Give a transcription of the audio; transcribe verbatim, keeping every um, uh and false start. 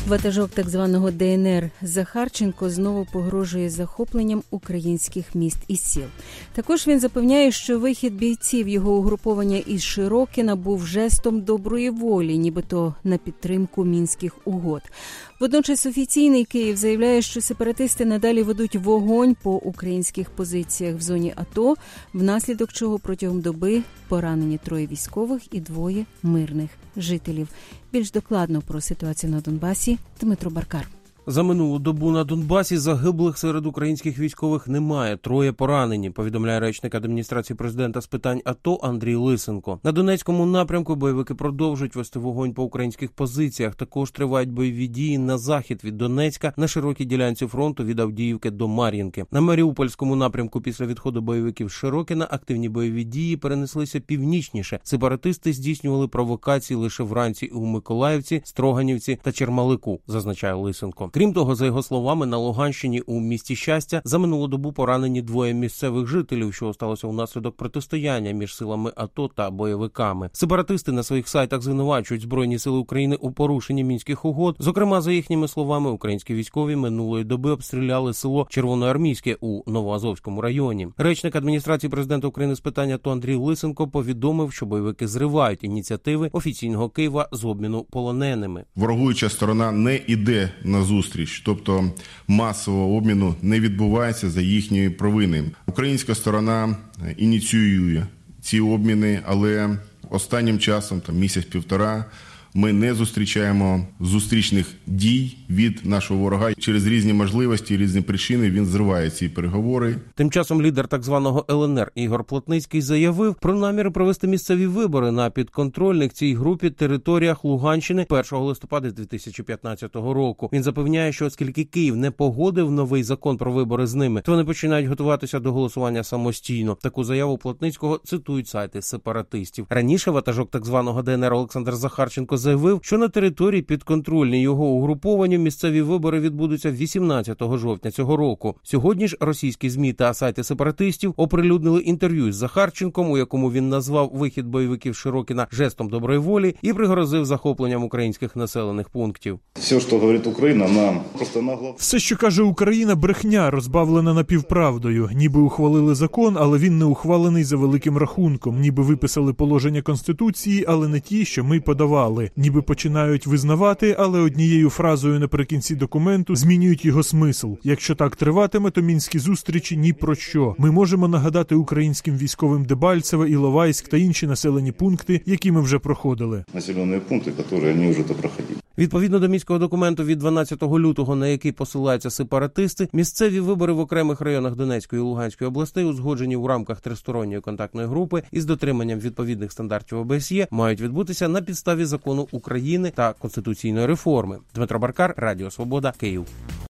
Ватажок так званого Де Ен Ер Захарченко знову погрожує захопленням українських міст і сіл. Також він запевняє, що вихід бійців його угруповання із Широкіна був жестом доброї волі, нібито на підтримку Мінських угод. Водночас офіційний Київ заявляє, що сепаратисти надалі ведуть вогонь по українських позиціях в зоні АТО, внаслідок чого протягом доби поранені троє військових і двоє мирних жителів. Більш докладно про ситуацію на Донбасі Дмитро Баркар. За минулу добу на Донбасі загиблих серед українських військових немає. Троє поранені, повідомляє речник адміністрації президента з питань АТО Андрій Лисенко. На Донецькому напрямку бойовики продовжують вести вогонь по українських позиціях. Також тривають бойові дії на захід від Донецька, на широкій ділянці фронту від Авдіївки до Мар'їнки. На Маріупольському напрямку після відходу бойовиків з Широкіна активні бойові дії перенеслися північніше. Сепаратисти здійснювали провокації лише вранці у Миколаївці, Строганівці та Чермалику, зазначає Лисенко. Крім того, за його словами, на Луганщині у місті Щастя за минулу добу поранені двоє місцевих жителів, що сталося внаслідок протистояння між силами АТО та бойовиками. Сепаратисти на своїх сайтах звинувачують Збройні сили України у порушенні Мінських угод. Зокрема, за їхніми словами, українські військові минулої доби обстріляли село Червоноармійське у Новоазовському районі. Речник адміністрації президента України з питань АТО Андрій Лисенко повідомив, що бойовики зривають ініціативи офіційного Києва з обміну полоненими. Ворогуюча сторона не іде на зустріч. Тобто масового обміну не відбувається за їхньої провини. Українська сторона ініціює ці обміни, але останнім часом, там місяць-півтора, ми не зустрічаємо зустрічних дій від нашого ворога. Через різні можливості, різні причини він зриває ці переговори. Тим часом лідер так званого Ел Ен Ер Ігор Плотницький заявив про наміри провести місцеві вибори на підконтрольних цій групі територіях Луганщини першого листопада дві тисячі п'ятнадцятого року. Він запевняє, що оскільки Київ не погодив новий закон про вибори з ними, то вони починають готуватися до голосування самостійно. Таку заяву Плотницького цитують сайти сепаратистів. Раніше ватажок так званого Де Ен Ер Олександр Захарченко заявив, що на території підконтрольній його угрупованню місцеві вибори відбудуться вісімнадцятого жовтня цього року. Сьогодні ж російські ЗМІ та сайти сепаратистів оприлюднили інтерв'ю з Захарченком, у якому він назвав вихід бойовиків Широкіна жестом доброї волі і пригрозив захопленням українських населених пунктів. Все, що говорить Україна, нам просто нагло. Все, що каже Україна, брехня, розбавлена напівправдою. Ніби ухвалили закон, але він не ухвалений за великим рахунком. Ніби виписали положення Конституції, але не ті, що ми подавали. Ніби починають визнавати, але однією фразою наприкінці документу змінюють його смисл. Якщо так триватиме, то мінські зустрічі ні про що. Ми можемо нагадати українським військовим Дебальцеве, Іловайськ та інші населені пункти, які ми вже проходили. Населені пункти, які вони вже проходили. Відповідно до мінського документу від дванадцятого лютого, на який посилаються сепаратисти, місцеві вибори в окремих районах Донецької і Луганської областей, узгоджені в рамках тристоронньої контактної групи із дотриманням відповідних стандартів О Б С Є, мають відбутися на підставі закону України та конституційної реформи. Дмитро Баркар, Радіо Свобода, Київ.